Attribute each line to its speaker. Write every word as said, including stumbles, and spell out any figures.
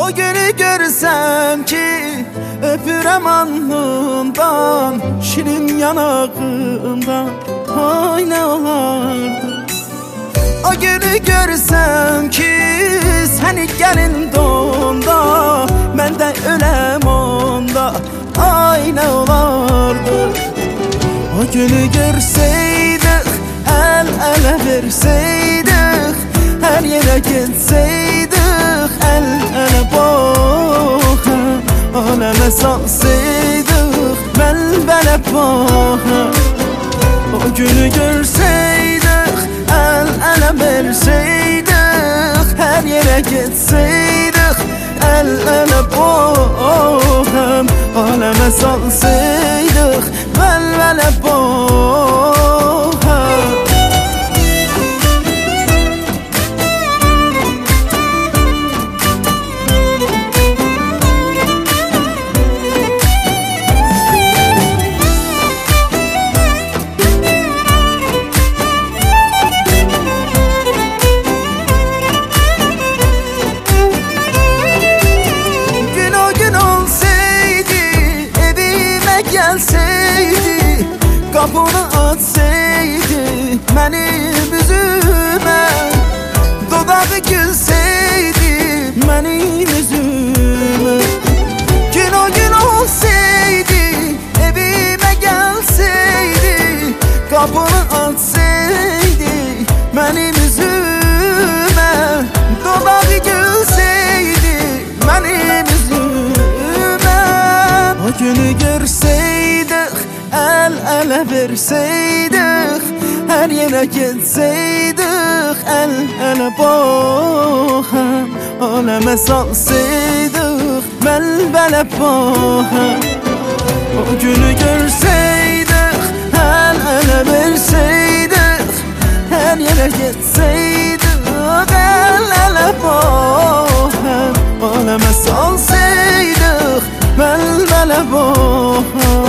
Speaker 1: O günü görsem ki öpürəm alnından, şirin yanağından, ay ne olardı. O günü görsem ki seni gelin donda, mən də öləm onda, ay ne olardı. O günü görseydik, el ele verseydik, her yere gitseydik, el ele baxa, aleme salsaydık, ben belə baxa. O günü görseydik, el ele verseydik, her yere gitseydik, el ele baxa, aleme salsaydık, ben belə baxa. Gelseydi, kapını açsaydı benim üzüme, dodağı gülseydi benim yüzüme. Gün o gün olsaydı, evime gelseydi, kapını açsaydı benim yüzüme, dodağı gülseydi benim yüzüme. O günü görseydik, el ele verseydik, her yere gitseydik, el ele baxa, aleme salsaydık, ben belə baxa. O günü görseydik, el ele verseydik, her yere gitseydik, el ele baxa, aleme salsaydık, ben belə baxa.